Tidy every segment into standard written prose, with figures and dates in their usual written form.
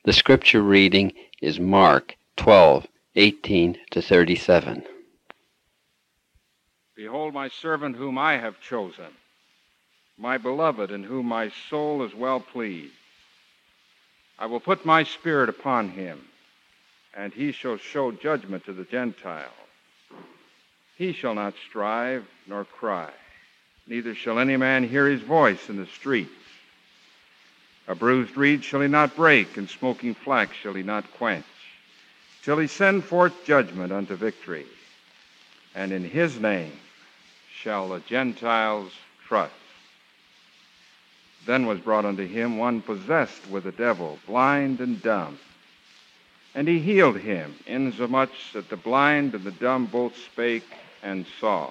The scripture reading is Mark 12:18-37. Behold my servant whom I have chosen, my beloved in whom my soul is well pleased. I will put my spirit upon him, and he shall show judgment to the Gentiles. He shall not strive nor cry, neither shall any man hear his voice in the streets. A bruised reed shall he not break, and smoking flax shall he not quench, till he send forth judgment unto victory. And in his name shall the Gentiles trust. Then was brought unto him one possessed with a devil, blind and dumb. And he healed him, insomuch that the blind and the dumb both spake and saw.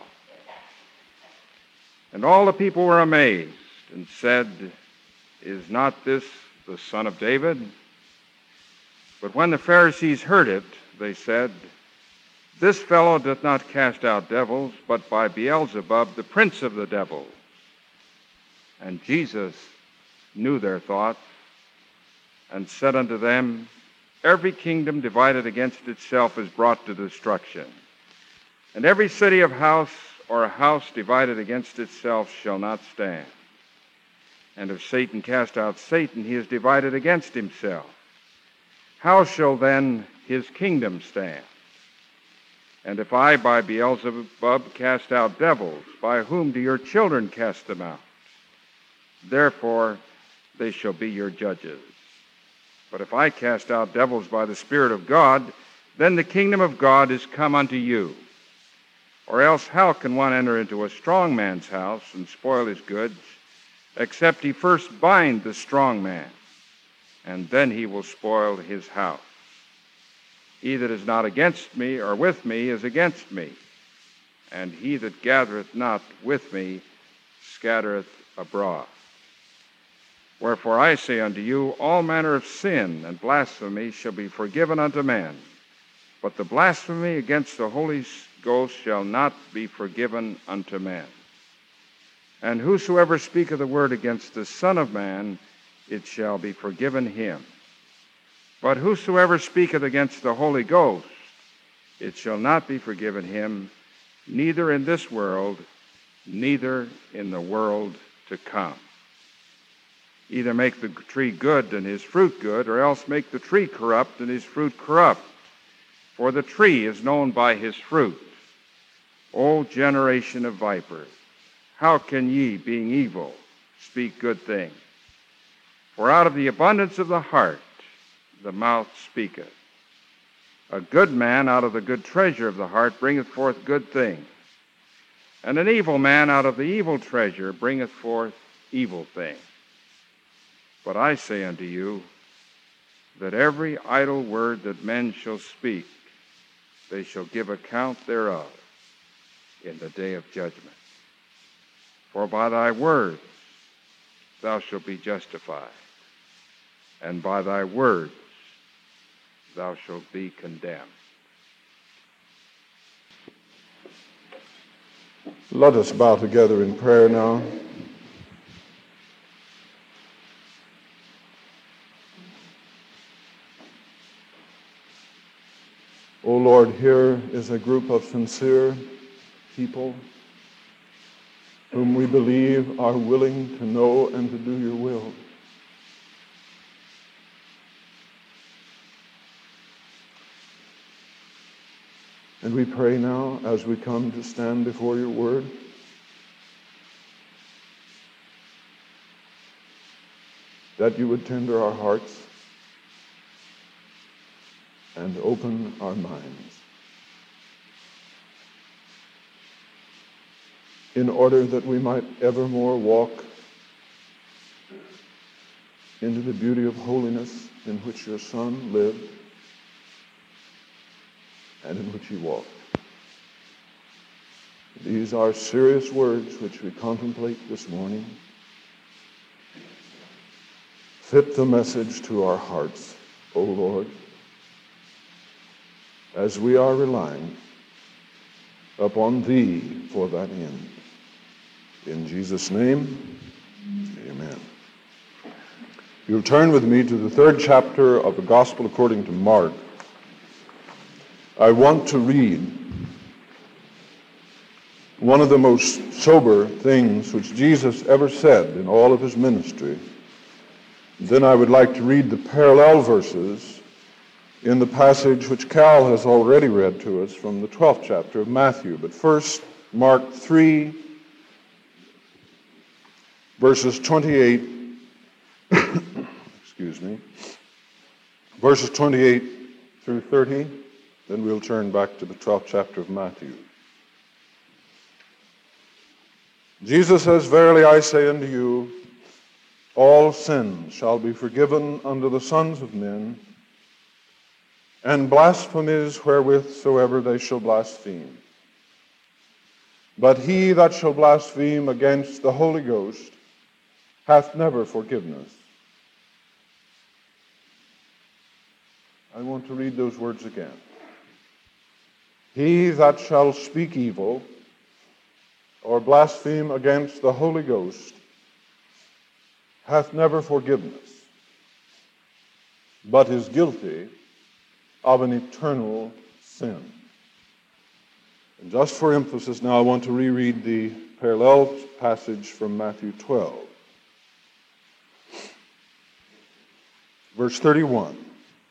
And all the people were amazed, and said, Is not this the son of David? But when the Pharisees heard it, they said, This fellow doth not cast out devils, but by Beelzebub, the prince of the devils. And Jesus knew their thoughts, and said unto them, Every kingdom divided against itself is brought to destruction, and every city of house or a house divided against itself shall not stand. And if Satan cast out Satan, he is divided against himself. How shall then his kingdom stand? And if I by Beelzebub cast out devils, by whom do your children cast them out? Therefore they shall be your judges. But if I cast out devils by the Spirit of God, then the kingdom of God is come unto you. Or else how can one enter into a strong man's house and spoil his goods, except he first bind the strong man, and then he will spoil his house? He that is not against me or with me is against me, and he that gathereth not with me scattereth abroad. Wherefore I say unto you, all manner of sin and blasphemy shall be forgiven unto men, but the blasphemy against the Holy Ghost shall not be forgiven unto men. And whosoever speaketh a word against the Son of Man, it shall be forgiven him. But whosoever speaketh against the Holy Ghost, it shall not be forgiven him, neither in this world, neither in the world to come. Either make the tree good and his fruit good, or else make the tree corrupt and his fruit corrupt. For the tree is known by his fruit. O generation of vipers, how can ye, being evil, speak good things? For out of the abundance of the heart the mouth speaketh. A good man out of the good treasure of the heart bringeth forth good things, and an evil man out of the evil treasure bringeth forth evil things. But I say unto you, that every idle word that men shall speak, they shall give account thereof in the day of judgment. For by thy words thou shalt be justified, and by thy words thou shalt be condemned. Let us bow together in prayer now. O Lord, here is a group of sincere people whom we believe are willing to know and to do your will. And we pray now, as we come to stand before your word, that you would tender our hearts and open our minds, in order that we might evermore walk into the beauty of holiness in which your Son lived and in which he walked. These are serious words which we contemplate this morning. Fit the message to our hearts, O Lord, as we are relying upon thee for that end. In Jesus' name, amen. You'll turn with me to the 3rd chapter of the Gospel according to Mark. I want to read one of the most sober things which Jesus ever said in all of his ministry. Then I would like to read the parallel verses in the passage which Cal has already read to us from the 12th chapter of Matthew. But first, Mark 3, verses 28, verses 28 through 30. Then we'll turn back to the 12th chapter of Matthew. Jesus says, "Verily I say unto you, all sins shall be forgiven unto the sons of men, and blasphemies wherewith soever they shall blaspheme. But he that shall blaspheme against the Holy Ghost hath never forgiveness." I want to read those words again. He that shall speak evil or blaspheme against the Holy Ghost hath never forgiveness, but is guilty of an eternal sin. And just for emphasis now, I want to reread the parallel passage from Matthew 12. Verse 31.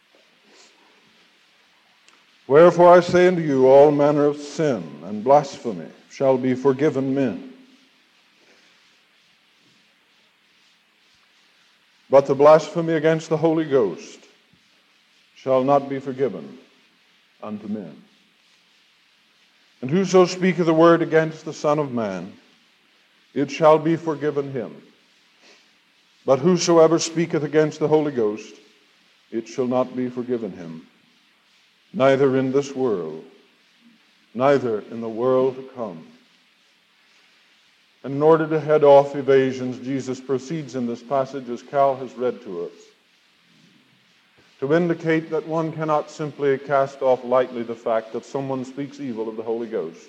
"Wherefore I say unto you, all manner of sin and blasphemy shall be forgiven men. But the blasphemy against the Holy Ghost shall not be forgiven unto men. And whoso speaketh a word against the Son of Man, it shall be forgiven him. But whosoever speaketh against the Holy Ghost, it shall not be forgiven him, neither in this world, neither in the world to come." And in order to head off evasions, Jesus proceeds in this passage, as Cal has read to us, to indicate that one cannot simply cast off lightly the fact that someone speaks evil of the Holy Ghost.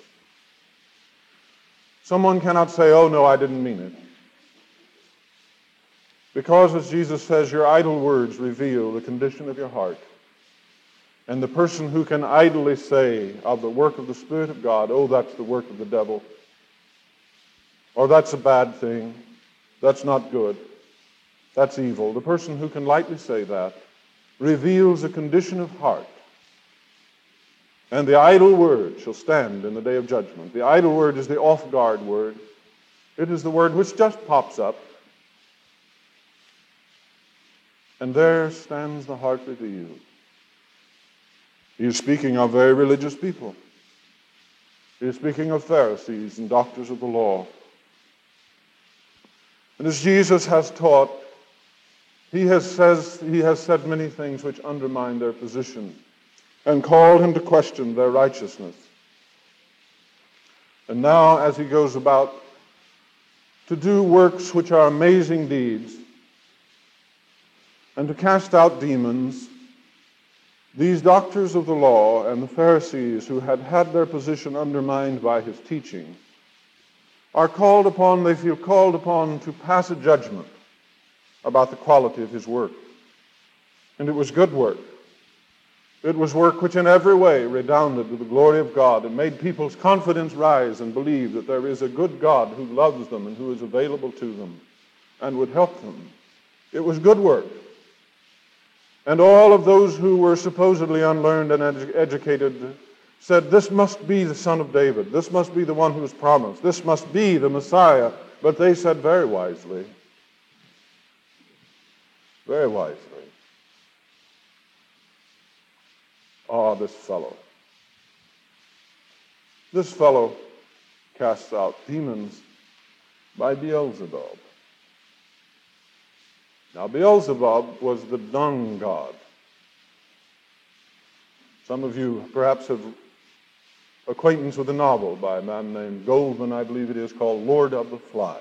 Someone cannot say, "Oh no, I didn't mean it." Because, as Jesus says, your idle words reveal the condition of your heart. And the person who can idly say of the work of the Spirit of God, "Oh, that's the work of the devil," or "That's a bad thing, that's not good, that's evil," the person who can lightly say that reveals a condition of heart. And the idle word shall stand in the day of judgment. The idle word is the off-guard word. It is the word which just pops up. And there stands the heart revealed. He is speaking of very religious people. He is speaking of Pharisees and doctors of the law. And as Jesus has taught, he has said many things which undermine their position and called him to question their righteousness. And now, as he goes about to do works which are amazing deeds and to cast out demons, these doctors of the law and the Pharisees, who had had their position undermined by his teaching, are called upon, they feel called upon to pass a judgment about the quality of his work. And it was good work. It was work which in every way redounded to the glory of God and made people's confidence rise and believe that there is a good God who loves them and who is available to them and would help them. It was good work. And all of those who were supposedly unlearned and educated said, "This must be the Son of David. This must be the one who was promised. This must be the Messiah." But they said very wisely, "Ah, this fellow casts out demons by Beelzebub." Now, Beelzebub was the dung god. Some of you perhaps have acquaintance with a novel by a man named Goldman, I believe it is, called Lord of the Flies.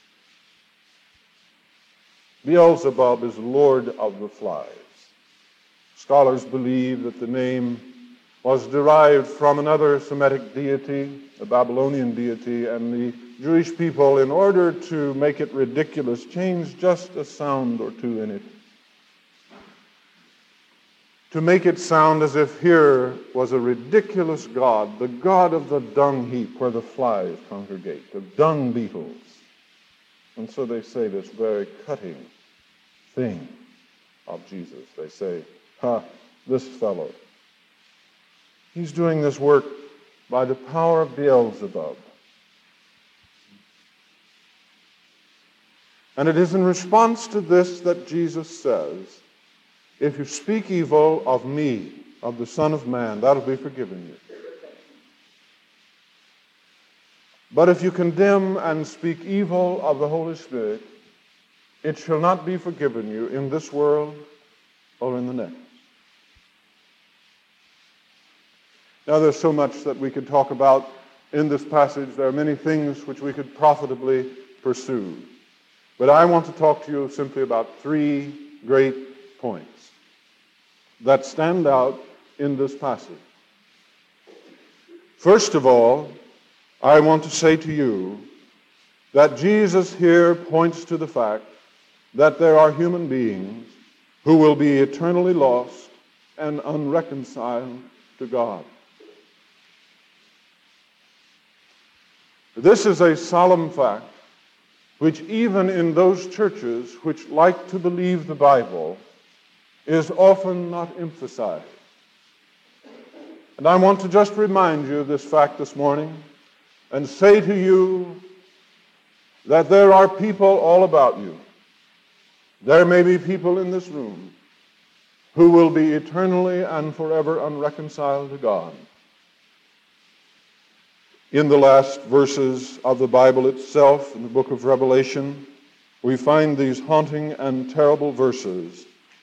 Beelzebub is Lord of the Flies. Scholars believe that the name was derived from another Semitic deity, a Babylonian deity, and the Jewish people, in order to make it ridiculous, changed just a sound or two in it, to make it sound as if here was a ridiculous god, the god of the dung heap where the flies congregate, the dung beetles. And so they say this very cutting thing of Jesus. They say, this fellow, he's doing this work by the power of Beelzebub. And it is in response to this that Jesus says, if you speak evil of me, of the Son of Man, that'll be forgiven you. But if you condemn and speak evil of the Holy Spirit, it shall not be forgiven you in this world or in the next. Now, there's so much that we could talk about in this passage. There are many things which we could profitably pursue. But I want to talk to you simply about three great points that stand out in this passage. First of all, I want to say to you that Jesus here points to the fact that there are human beings who will be eternally lost and unreconciled to God. This is a solemn fact which even in those churches which like to believe the Bible is often not emphasized. And I want to just remind you of this fact this morning and say to you that there are people all about you. There may be people in this room who will be eternally and forever unreconciled to God. In the last verses of the Bible itself, in the book of Revelation, we find these haunting and terrible verses.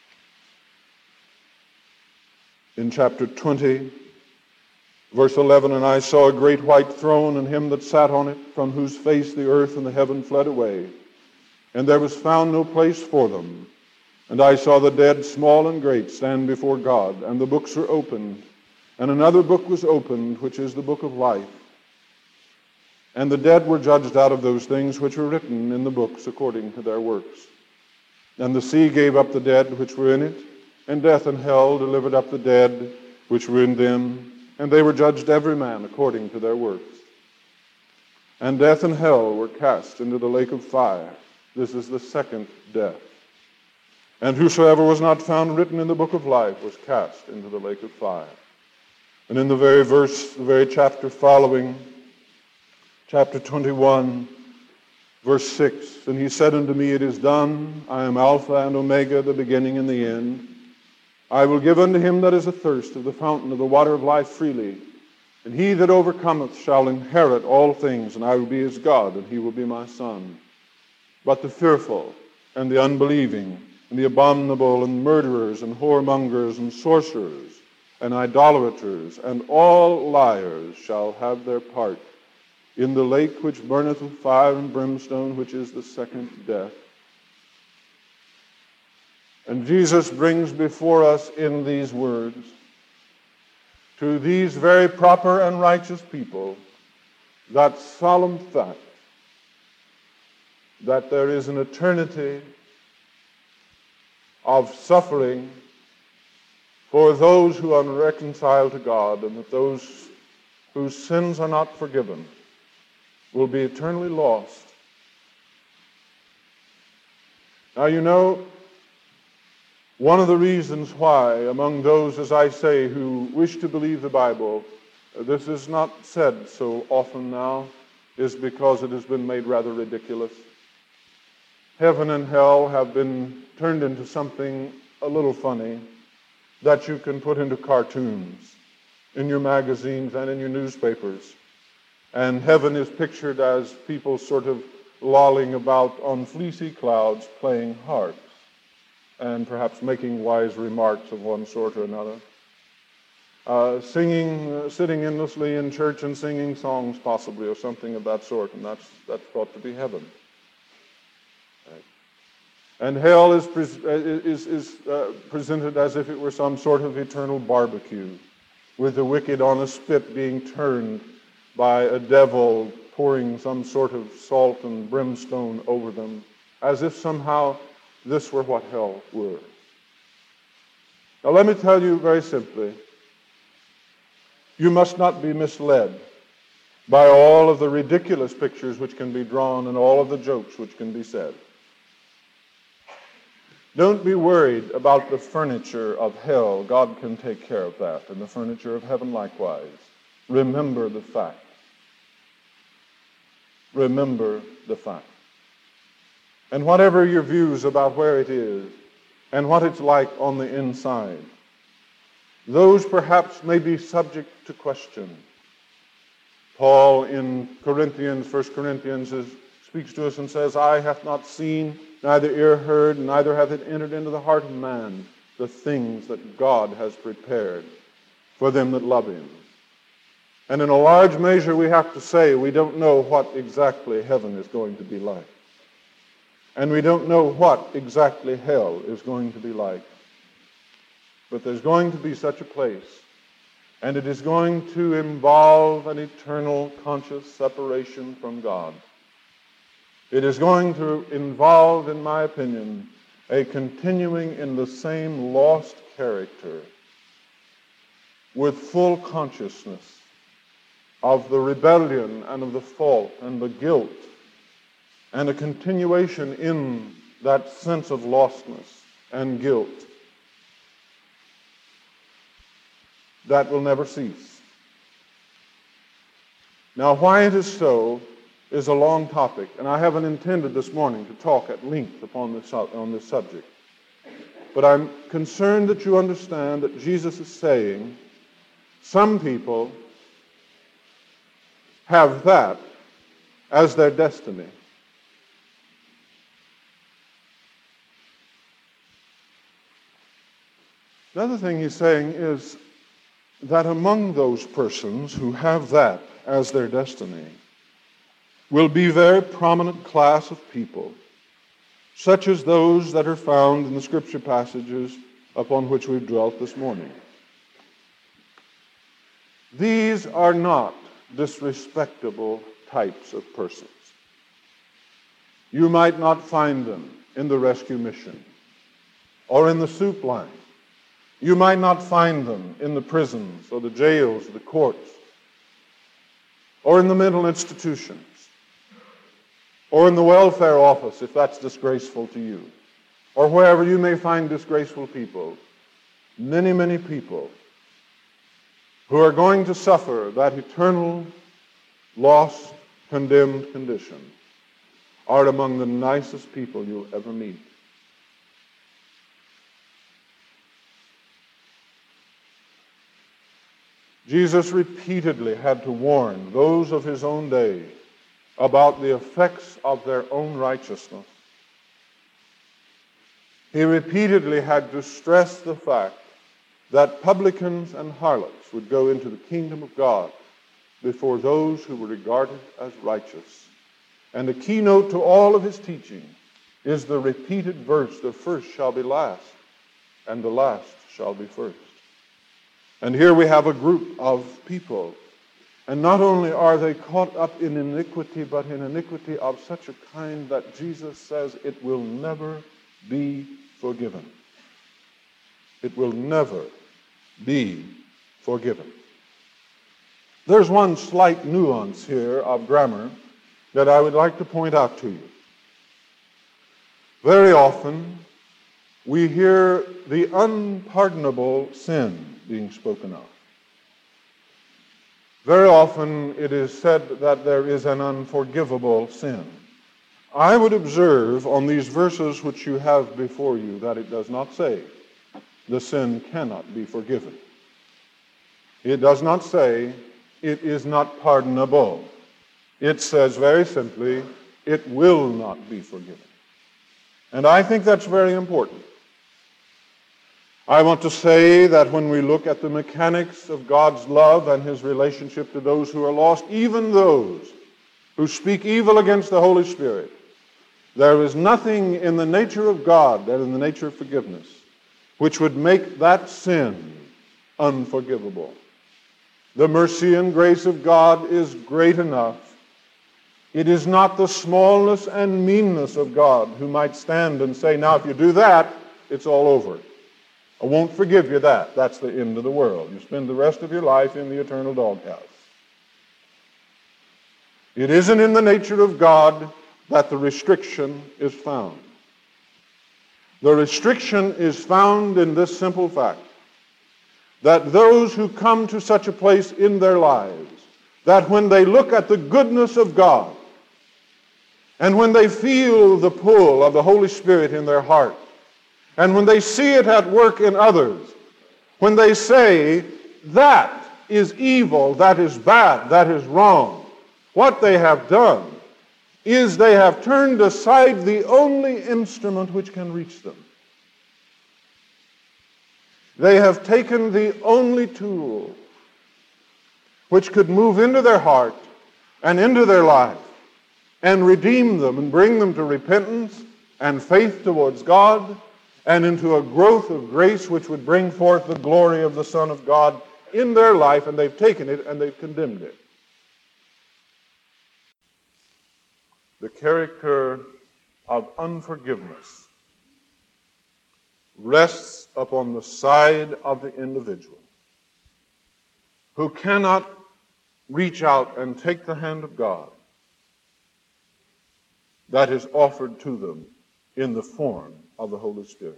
In chapter 20, verse 11, and I saw a great white throne and him that sat on it, from whose face the earth and the heaven fled away, and there was found no place for them. And I saw the dead, small and great, stand before God, and the books were opened, and another book was opened, which is the book of life. And the dead were judged out of those things which were written in the books according to their works. And the sea gave up the dead which were in it, and death and hell delivered up the dead which were in them, and they were judged every man according to their works. And death and hell were cast into the lake of fire. This is the second death. And whosoever was not found written in the book of life was cast into the lake of fire. And in the very chapter following, chapter 21, verse 6, and he said unto me, it is done. I am Alpha and Omega, the beginning and the end. I will give unto him that is athirst of the fountain of the water of life freely. And he that overcometh shall inherit all things, and I will be his God, and he will be my son. But the fearful, and the unbelieving, and the abominable, and murderers, and whoremongers, and sorcerers, and idolaters, and all liars shall have their part in the lake which burneth with fire and brimstone, which is the second death. And Jesus brings before us in these words, to these very proper and righteous people, that solemn fact that there is an eternity of suffering for those who are unreconciled to God, and that those whose sins are not forgiven will be eternally lost. Now, you know, one of the reasons why, among those, as I say, who wish to believe the Bible, this is not said so often now, is because it has been made rather ridiculous. Heaven and hell have been turned into something a little funny that you can put into cartoons in your magazines and in your newspapers. And heaven is pictured as people sort of lolling about on fleecy clouds playing harps and perhaps making wise remarks of one sort or another. Sitting endlessly in church and singing songs possibly or something of that sort, and that's thought to be heaven. Right. And hell is presented as if it were some sort of eternal barbecue, with the wicked on a spit being turned by a devil pouring some sort of salt and brimstone over them, as if somehow this were what hell were. Now let me tell you very simply, you must not be misled by all of the ridiculous pictures which can be drawn and all of the jokes which can be said. Don't be worried about the furniture of hell. God can take care of that, and the furniture of heaven likewise. Remember the fact. Remember the fact. And whatever your views about where it is and what it's like on the inside, those perhaps may be subject to question. Paul in Corinthians, 1 Corinthians, speaks to us and says, "Eye hath not seen, neither ear heard, neither hath it entered into the heart of man, the things that God has prepared for them that love him." And in a large measure we have to say we don't know what exactly heaven is going to be like. And we don't know what exactly hell is going to be like. But there's going to be such a place. And it is going to involve an eternal conscious separation from God. It is going to involve, in my opinion, a continuing in the same lost character with full consciousness of the rebellion and of the fault and the guilt, and a continuation in that sense of lostness and guilt that will never cease. Now, why it is so is a long topic, and I haven't intended this morning to talk at length on this subject. But I'm concerned that you understand that Jesus is saying some people have that as their destiny. The other thing he's saying is that among those persons who have that as their destiny will be a very prominent class of people, such as those that are found in the scripture passages upon which we've dwelt this morning. These are not disrespectable types of persons. You might not find them in the rescue mission or in the soup line. You might not find them in the prisons or the jails or the courts or in the mental institutions or in the welfare office, if that's disgraceful to you, or wherever you may find disgraceful people. Many, many people who are going to suffer that eternal, lost, condemned condition are among the nicest people you'll ever meet. Jesus repeatedly had to warn those of his own day about the effects of their own righteousness. He repeatedly had to stress the fact that publicans and harlots would go into the kingdom of God before those who were regarded as righteous. And a keynote to all of his teaching is the repeated verse, "The first shall be last, and the last shall be first." And here we have a group of people, and not only are they caught up in iniquity, but in iniquity of such a kind that Jesus says it will never be forgiven. It will never be forgiven. There's one slight nuance here of grammar that I would like to point out to you. Very often, we hear the unpardonable sin being spoken of. Very often it is said that there is an unforgivable sin. I would observe on these verses which you have before you that it does not say the sin cannot be forgiven. It does not say it is not pardonable. It says very simply, it will not be forgiven. And I think that's very important. I want to say that when we look at the mechanics of God's love and his relationship to those who are lost, even those who speak evil against the Holy Spirit, there is nothing in the nature of God and in the nature of forgiveness which would make that sin unforgivable. The mercy and grace of God is great enough It is not the smallness and meanness of God who might stand and say, now if you do that, it's all over. I won't forgive you that. That's the end of the world. You spend the rest of your life in the eternal doghouse. It isn't in the nature of God that the restriction is found. The restriction is found in this simple fact, that those who come to such a place in their lives, that when they look at the goodness of God, and when they feel the pull of the Holy Spirit in their heart, and when they see it at work in others, when they say, that is evil, that is bad, that is wrong, what they have done is they have turned aside the only instrument which can reach them. They have taken the only tool which could move into their heart and into their life and redeem them and bring them to repentance and faith towards God and into a growth of grace which would bring forth the glory of the Son of God in their life, and they've taken it and they've condemned it. The character of unforgiveness rests upon the side of the individual who cannot reach out and take the hand of God that is offered to them in the form of the Holy Spirit.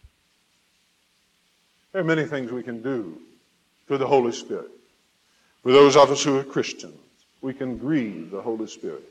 There are many things we can do to the Holy Spirit. For those of us who are Christians, we can grieve the Holy Spirit.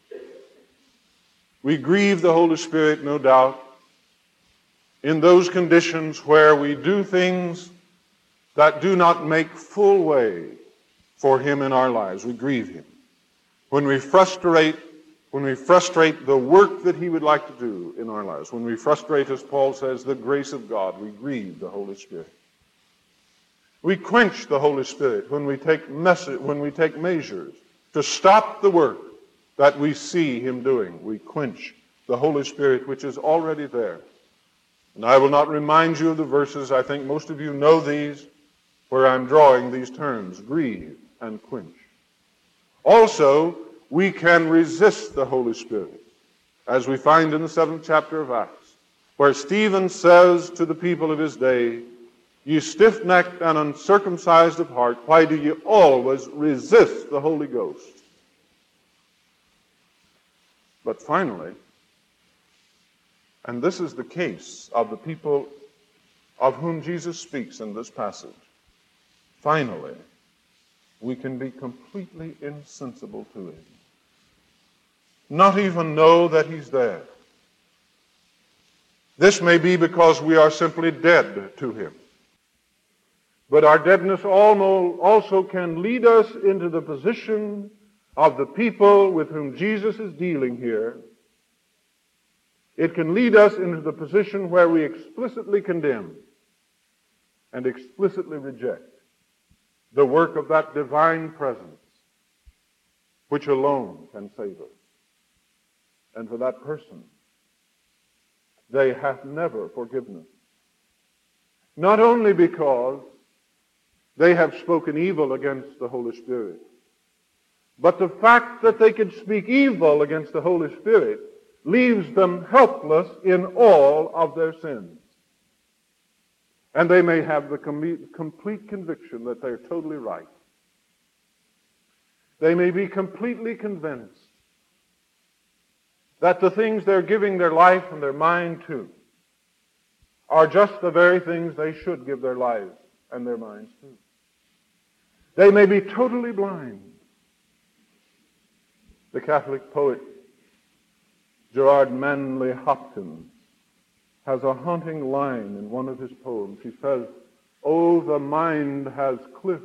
We grieve the Holy Spirit, no doubt, in those conditions where we do things that do not make full way for Him in our lives. We grieve Him. When we frustrate the work that He would like to do in our lives, when we frustrate, as Paul says, the grace of God, we grieve the Holy Spirit. We quench the Holy Spirit when we take measures to stop the work that we see Him doing. We quench the Holy Spirit which is already there. And I will not remind you of the verses. I think most of you know these, where I'm drawing these terms, grieve and quench. Also, we can resist the Holy Spirit, as we find in the 7th chapter of Acts, where Stephen says to the people of his day, "Ye stiff-necked and uncircumcised of heart, why do ye always resist the Holy Ghost?" But finally, and this is the case of the people of whom Jesus speaks in this passage, finally, we can be completely insensible to Him. Not even know that He's there. This may be because we are simply dead to Him. But our deadness also can lead us into the position of the people with whom Jesus is dealing here. It can lead us into the position where we explicitly condemn and explicitly reject the work of that divine presence which alone can save us. And for that person, they have never forgiveness. Not only because they have spoken evil against the Holy Spirit, but the fact that they could speak evil against the Holy Spirit leaves them helpless in all of their sins. And they may have the complete conviction that they're totally right. They may be completely convinced that the things they're giving their life and their mind to are just the very things they should give their lives and their minds to. They may be totally blind. The Catholic poet Gerard Manley Hopkins has a haunting line in one of his poems. He says, "Oh, the mind has cliffs,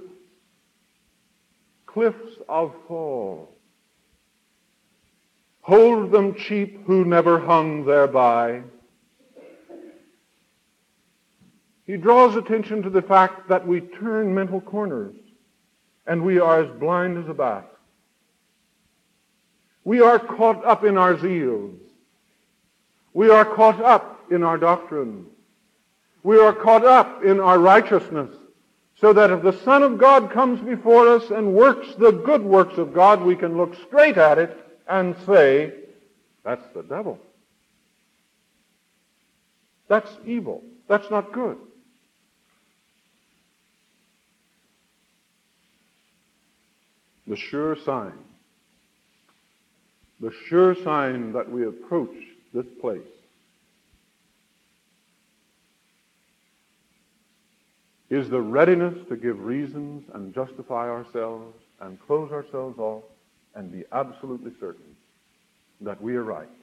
cliffs of fall. Hold them cheap who never hung thereby." He draws attention to the fact that we turn mental corners and we are as blind as a bat. We are caught up in our zeals. We are caught up in our doctrine. We are caught up in our righteousness, so that if the Son of God comes before us and works the good works of God, we can look straight at it and say, that's the devil. That's evil. That's not good. The sure sign that we approach this place is the readiness to give reasons and justify ourselves and close ourselves off and be absolutely certain that we are right.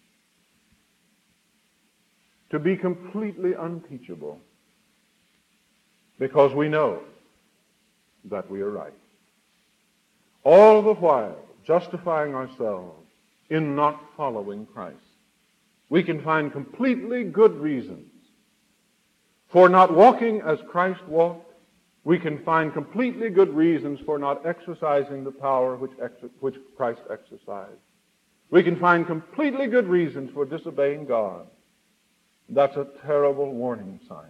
To be completely unteachable because we know that we are right. All the while justifying ourselves in not following Christ. We can find completely good reasons for not walking as Christ walked. We can find completely good reasons for not exercising the power which Christ exercised. We can find completely good reasons for disobeying God. That's a terrible warning sign.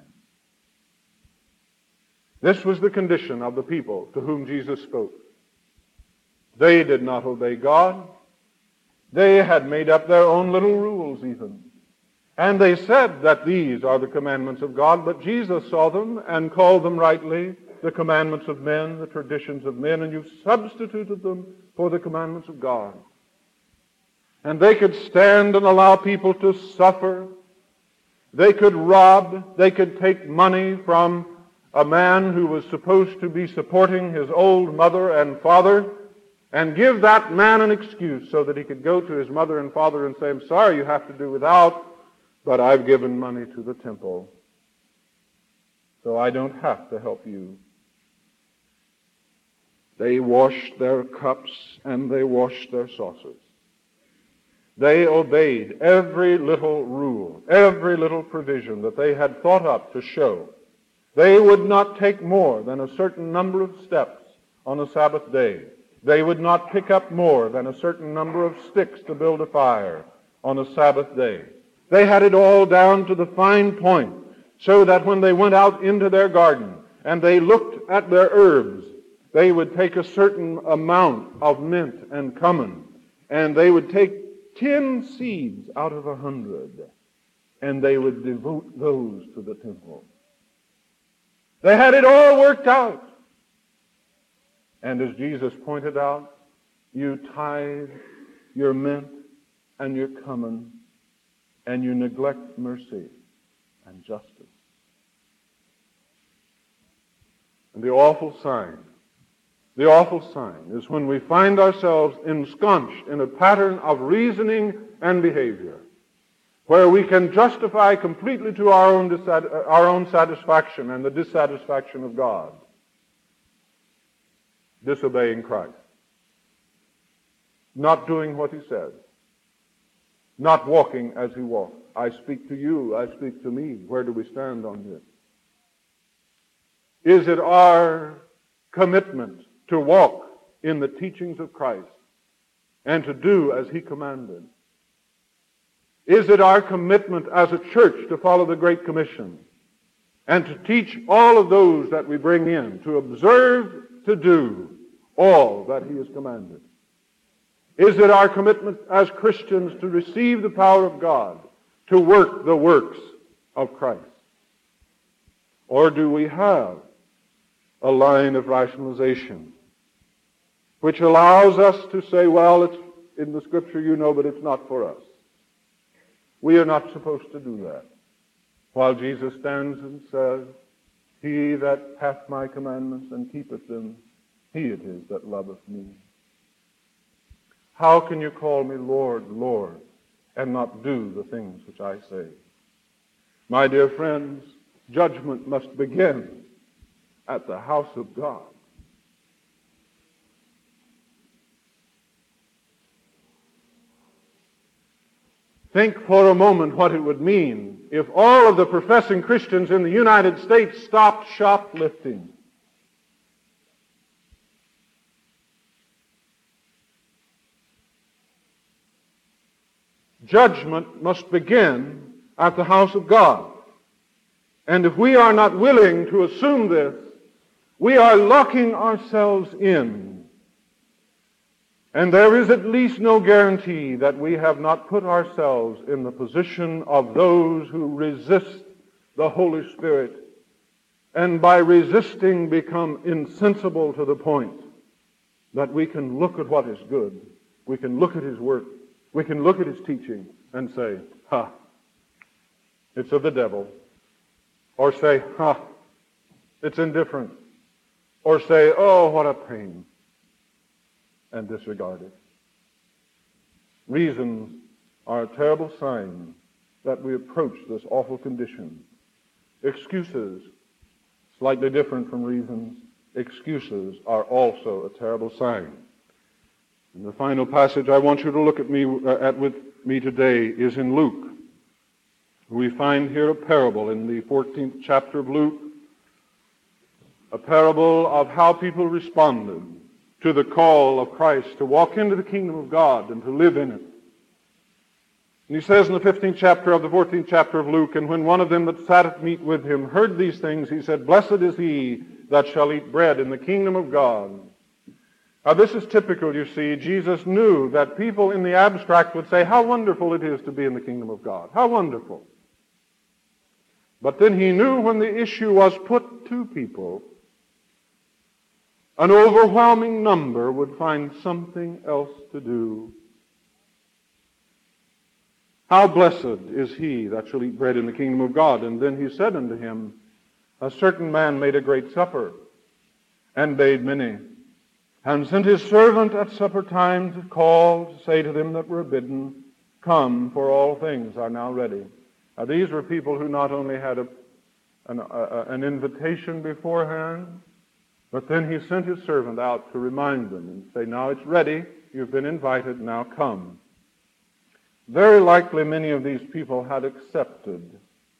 This was the condition of the people to whom Jesus spoke. They did not obey God. They had made up their own little rules even. And they said that these are the commandments of God, but Jesus saw them and called them rightly the commandments of men, the traditions of men, and you've substituted them for the commandments of God. And they could stand and allow people to suffer. They could rob. They could take money from a man who was supposed to be supporting his old mother and father and give that man an excuse so that he could go to his mother and father and say, I'm sorry, you have to do without, but I've given money to the temple, so I don't have to help you. They washed their cups and they washed their saucers. They obeyed every little rule, every little provision that they had thought up to show. They would not take more than a certain number of steps on a Sabbath day. They would not pick up more than a certain number of sticks to build a fire on a Sabbath day. They had it all down to the fine point, so that when they went out into their garden and they looked at their herbs, they would take a certain amount of mint and cumin, and they would take 10 seeds out of 100, and they would devote those to the temple. They had it all worked out. And as Jesus pointed out, you tithe your mint and your cumin, and you neglect mercy and justice. And the awful sign is when we find ourselves ensconced in a pattern of reasoning and behavior where we can justify completely to our own satisfaction and the dissatisfaction of God, disobeying Christ, not doing what he said, not walking as he walked. I speak to you, I speak to me. Where do we stand on this? Is it our commitment to walk in the teachings of Christ and to do as he commanded? Is it our commitment as a church to follow the Great Commission and to teach all of those that we bring in to observe to do all that he has commanded? Is it our commitment as Christians to receive the power of God to work the works of Christ? Or do we have a line of rationalization which allows us to say, well, it's in the Scripture, you know, but it's not for us? We are not supposed to do that. While Jesus stands and says, he that hath my commandments and keepeth them, he it is that loveth me. How can you call me Lord, Lord, and not do the things which I say? My dear friends, judgment must begin at the house of God. Think for a moment what it would mean if all of the professing Christians in the United States stopped shoplifting. Judgment must begin at the house of God. And if we are not willing to assume this, we are locking ourselves in And there is at least no guarantee that we have not put ourselves in the position of those who resist the Holy Spirit, and by resisting become insensible to the point that we can look at what is good, we can look at His work, we can look at His teaching and say, ha, it's of the devil. Or say, ha, it's indifferent. Or say, oh, what a pain, and disregard it. Reasons are a terrible sign that we approach this awful condition. Excuses, slightly different from reasons, excuses are also a terrible sign. And the final passage I want you to look at with me today is in Luke. We find here a parable in the 14th chapter of Luke, a parable of how people responded to the call of Christ to walk into the kingdom of God and to live in it. And he says in the 15th chapter of the 14th chapter of Luke, and when one of them that sat at meat with him heard these things, he said, Blessed is he that shall eat bread in the kingdom of God. Now this is typical, you see. Jesus knew that people in the abstract would say, how wonderful it is to be in the kingdom of God. How wonderful. But then he knew when the issue was put to people, an overwhelming number would find something else to do. How blessed is he that shall eat bread in the kingdom of God. And then he said unto him, a certain man made a great supper, and bade many, and sent his servant at supper time to call, to say to them that were bidden, Come, for all things are now ready. Now these were people who not only had an invitation beforehand, but then he sent his servant out to remind them and say, now it's ready, you've been invited, now come. Very likely many of these people had accepted,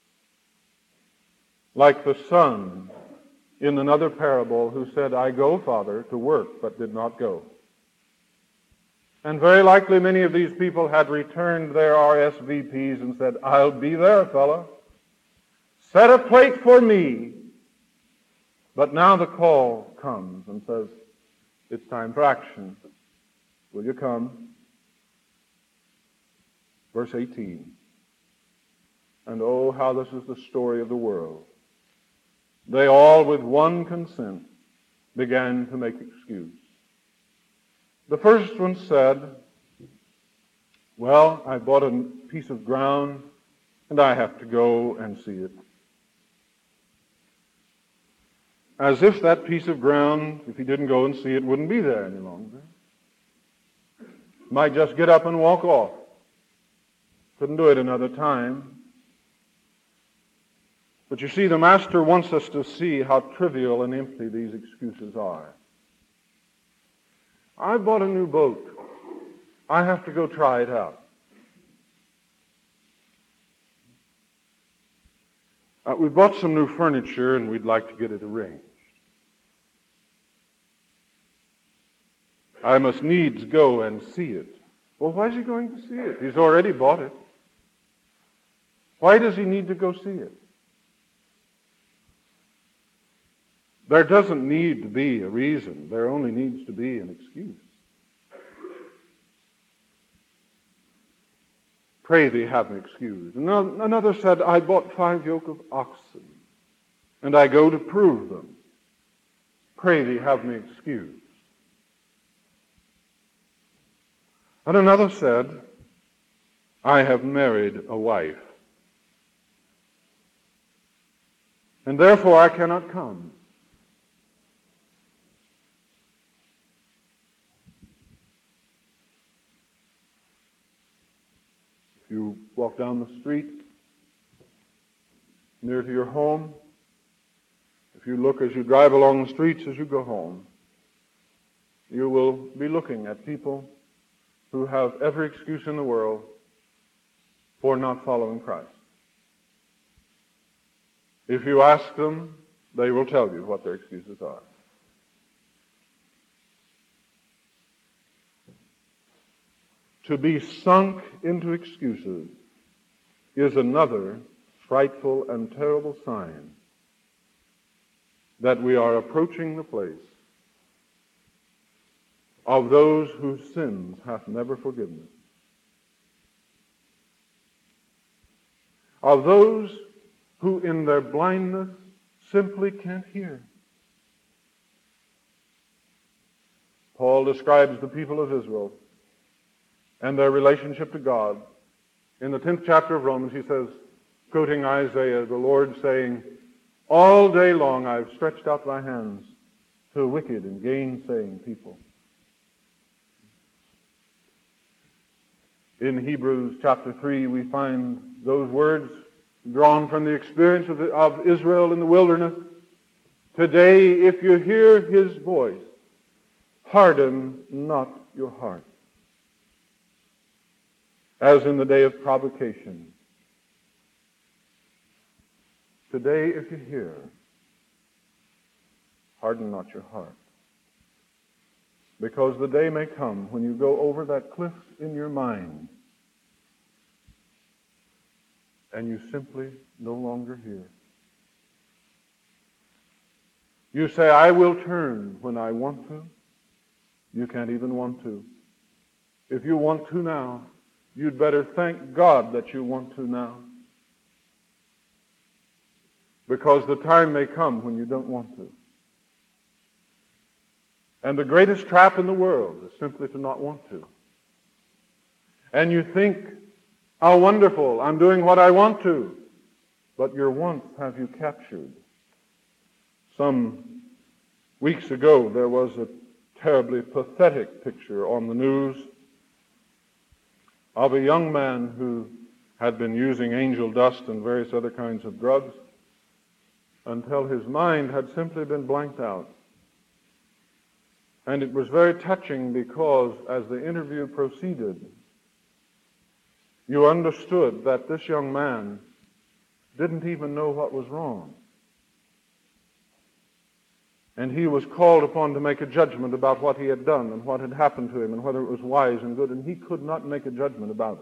like the son in another parable who said, I go, Father, to work, but did not go. And very likely many of these people had returned their RSVPs and said, I'll be there, fella. Set a plate for me. But now the call comes and says, it's time for action. Will you come? Verse 18. And oh, how this is the story of the world. They all with one consent began to make excuse. The first one said, well, I bought a piece of ground and I have to go and see it. As if that piece of ground, if he didn't go and see it, wouldn't be there any longer. Might just get up and walk off. Couldn't do it another time. But you see, the Master wants us to see how trivial and empty these excuses are. I bought a new boat. I have to go try it out. We bought some new furniture and we'd like to get it arranged. I must needs go and see it. Well, why is he going to see it? He's already bought it. Why does he need to go see it? There doesn't need to be a reason. There only needs to be an excuse. Pray thee have me excused. Another said, I bought 5 yoke of oxen, and I go to prove them. Pray thee have me excused. And another said, I have married a wife, and therefore I cannot come. If you walk down the street near to your home, if you look as you drive along the streets as you go home, you will be looking at people who have every excuse in the world for not following Christ. If you ask them, they will tell you what their excuses are. To be sunk into excuses is another frightful and terrible sign that we are approaching the place of those whose sins hath never forgiven, of those who in their blindness simply can't hear. Paul describes the people of Israel and their relationship to God. In the 10th chapter of Romans, he says, quoting Isaiah, the Lord saying, all day long I've stretched out my hands to a wicked and gainsaying people. In Hebrews chapter 3, we find those words drawn from the experience of Israel in the wilderness. Today, if you hear his voice, harden not your heart, as in the day of provocation. Today, if you hear, harden not your heart. Because the day may come when you go over that cliff in your mind and you simply no longer hear. You say, I will turn when I want to. You can't even want to. If you want to now, you'd better thank God that you want to now. Because the time may come when you don't want to. And the greatest trap in the world is simply to not want to. And you think, how wonderful, I'm doing what I want to. But your wants have you captured. Some weeks ago, there was a terribly pathetic picture on the news of a young man who had been using angel dust and various other kinds of drugs until his mind had simply been blanked out. And it was very touching because as the interview proceeded, you understood that this young man didn't even know what was wrong. And he was called upon to make a judgment about what he had done and what had happened to him and whether it was wise and good, and he could not make a judgment about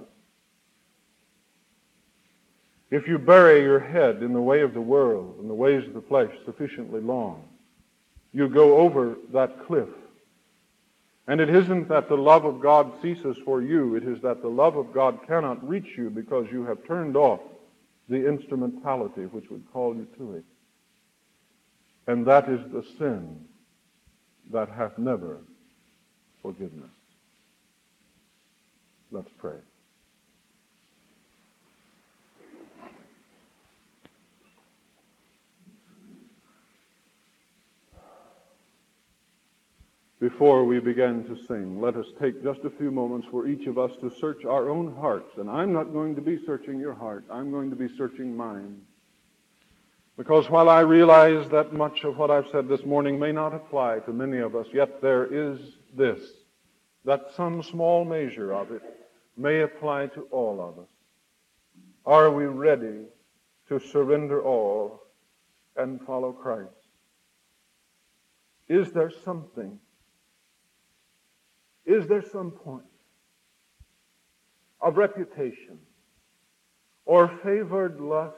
it. If you bury your head in the way of the world and the ways of the flesh sufficiently long, you go over that cliff. And it isn't that the love of God ceases for you, it is that the love of God cannot reach you because you have turned off the instrumentality which would call you to it. And that is the sin that hath never forgiveness. Let's pray. Before we begin to sing, let us take just a few moments for each of us to search our own hearts. And I'm not going to be searching your heart. I'm going to be searching mine. Because while I realize that much of what I've said this morning may not apply to many of us, yet there is this, that some small measure of it may apply to all of us. Are we ready to surrender all and follow Christ? Is there something? Is there some point of reputation or favored lust,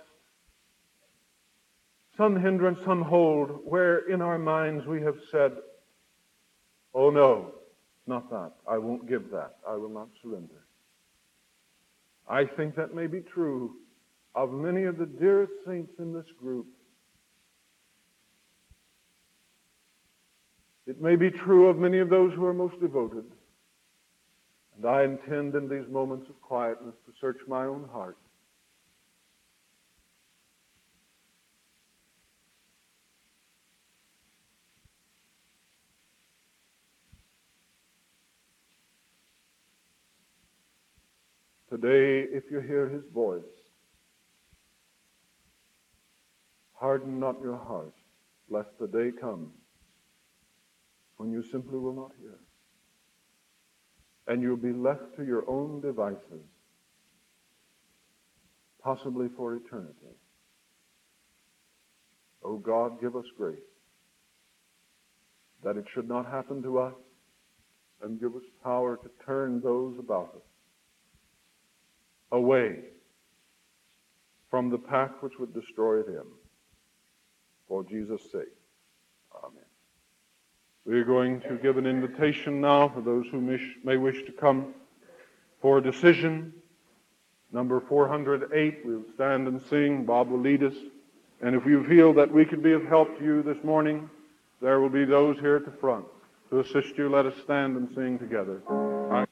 some hindrance, some hold, where in our minds we have said, oh no, not that. I won't give that. I will not surrender. I think that may be true of many of the dearest saints in this group. It may be true of many of those who are most devoted. And I intend in these moments of quietness to search my own heart. Today, if you hear his voice, harden not your heart, lest the day come when you simply will not hear. And you'll be left to your own devices, possibly for eternity. Oh God, give us grace that it should not happen to us, and give us power to turn those about us away from the path which would destroy them. For Jesus' sake. Amen. We're going to give an invitation now for those who may wish to come for a decision. Number 408, we'll stand and sing. Bob will lead us. And if you feel that we could be of help to you this morning, there will be those here at the front to assist you. Let us stand and sing together.